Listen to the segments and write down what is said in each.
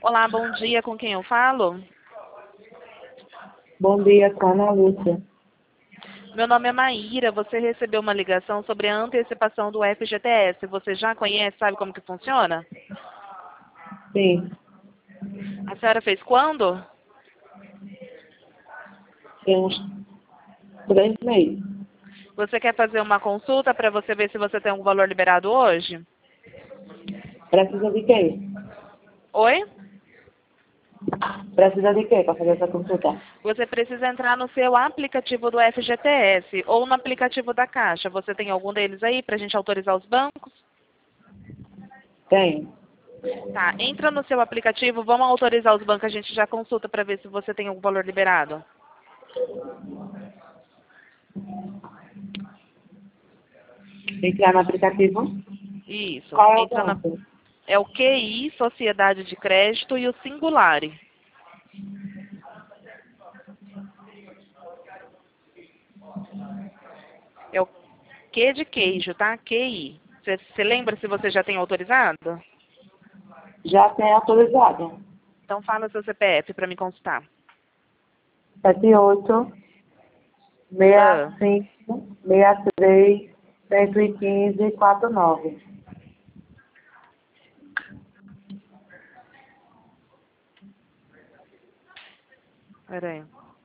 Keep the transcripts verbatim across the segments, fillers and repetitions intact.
Olá, bom dia. Com quem eu falo? Bom dia, com a Ana Lúcia. Meu nome é Maíra. Você recebeu uma ligação sobre a antecipação do F G T S. Você já conhece, sabe como que funciona? Sim, A senhora fez quando? tem uns três meses. Você quer fazer uma consulta para você ver se você tem algum valor liberado hoje? Precisa de quê? Oi? Precisa de quê para fazer essa consulta? Você precisa entrar no seu aplicativo do F G T S ou no aplicativo da Caixa. Você tem algum deles aí para a gente autorizar os bancos? Tem. Tá, entra no seu aplicativo, vamos autorizar os bancos, a gente já consulta para ver se você tem algum valor liberado. Entrar no aplicativo? Isso, Qual é o entra na... banco? É o Q I, Sociedade de Crédito, e o Singulare. É o Q de queijo, tá? Q I. Você lembra se você já tem autorizado? Já tem autorizado. Então fala seu C P F para me consultar. sete oito, Ah, seis cinco, seis três, cento e quinze, quarenta e nove. peraí.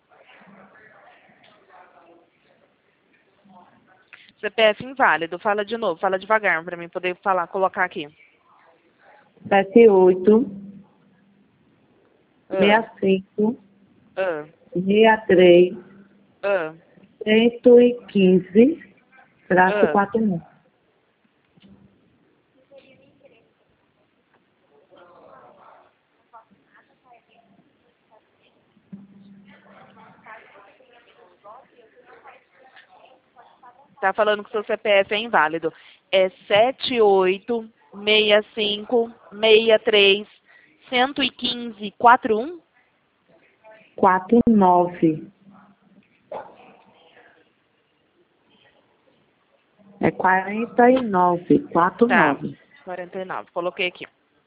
C P F inválido. Fala de novo, fala devagar para mim poder falar, colocar aqui. sete oito, Ah, seis cinco, ah, seis três, ah, cento e quinze, ah. quarenta e nove. Tá falando que seu C P F é inválido. É sete oito seis cinco seis três cento e quinze quarenta e um? quarenta e nove. É quarenta e nove, quarenta e Tá. nove. quarenta e nove. Coloquei aqui.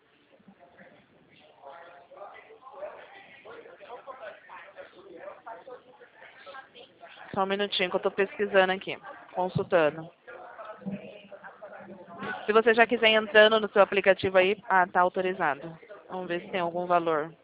Só um minutinho que eu tô pesquisando aqui. Consultando. Se você já quiser entrando no seu aplicativo aí, ah, tá autorizado. Vamos ver se tem algum valor.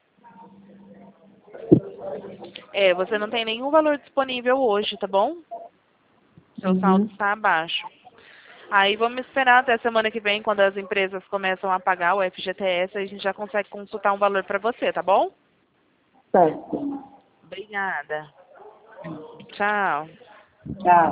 É, você não tem nenhum valor disponível hoje, tá bom? Seu saldo Uhum. está abaixo. Aí vamos esperar até semana que vem, quando as empresas começam a pagar o F G T S, a gente já consegue consultar um valor para você, tá bom? Certo. Obrigada. Tchau. Tchau.